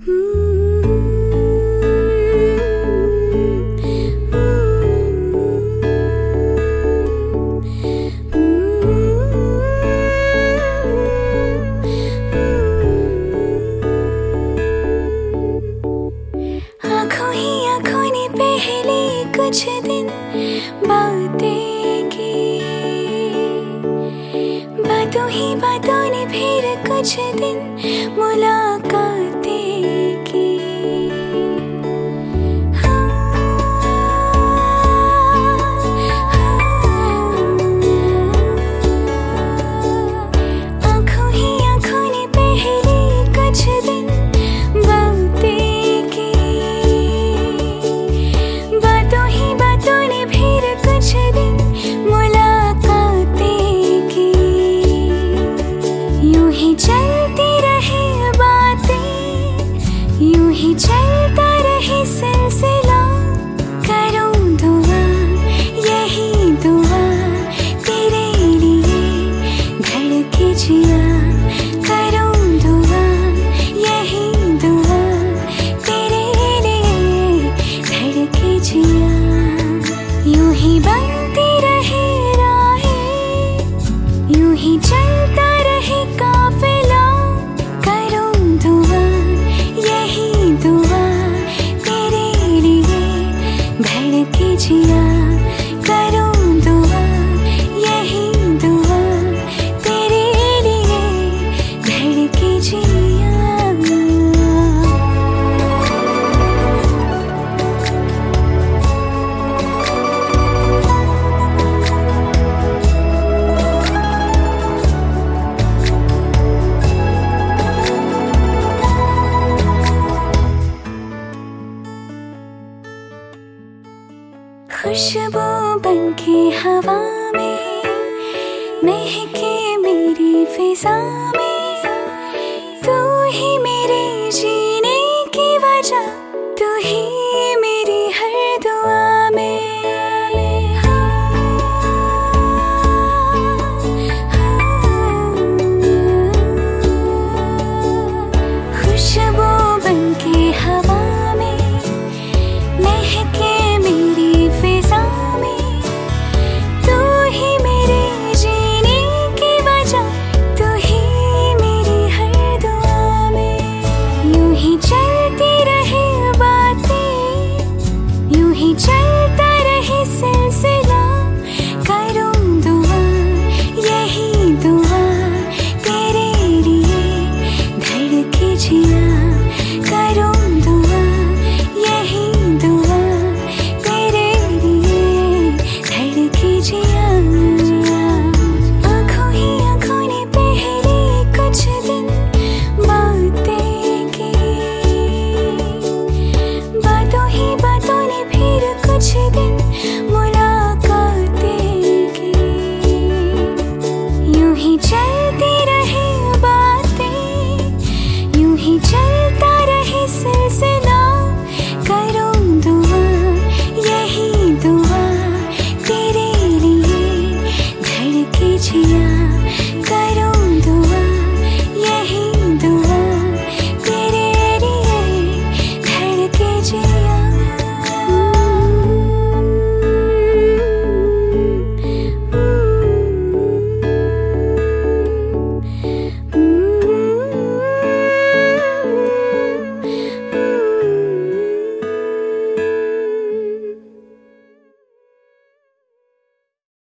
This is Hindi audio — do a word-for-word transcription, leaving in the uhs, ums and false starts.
आँखों ही आँखों ने पहले कुछ दिन बातें की, बातों ही बातों ने फिर कुछ दिन मुलाकातें की। आँखों ही आँखों ने पहले कुछ दिन बातें की, बातों ही बातों ने फिर कुछ दिन मुलाकातें की। यूं ही चलती रही बातें, यूं ही चलता रही सिलसिला। करूं दुआ यही दुआ तेरे लिए धड़के जिया। करूं दुआ यही दुआ तेरे लिए धड़के जिया। यूं ही बनती रहे राहें, यूं ही चलता रहे काफिला। करूं दुआ यही दुआ तेरे लिए धड़के जिया। करूं दुआ यही दुआ तेरे लिए धड़के जिया। खुशबू बनके हवा में महके मेरी फिजा में। तू ही मेरे जीने की वजह, तू ही मेरी हर दुआ में। खुशबू बनके हवा में महके मेरी फिजा में। तू ही मेरे जीने की वजह, तू ही मेरी हर दुआ में। यूं ही चलती रहे बातें, यूं ही चलता रहे सिलसिला। करूं दुआ यही दुआ तेरे लिए धड़के जिया। करूं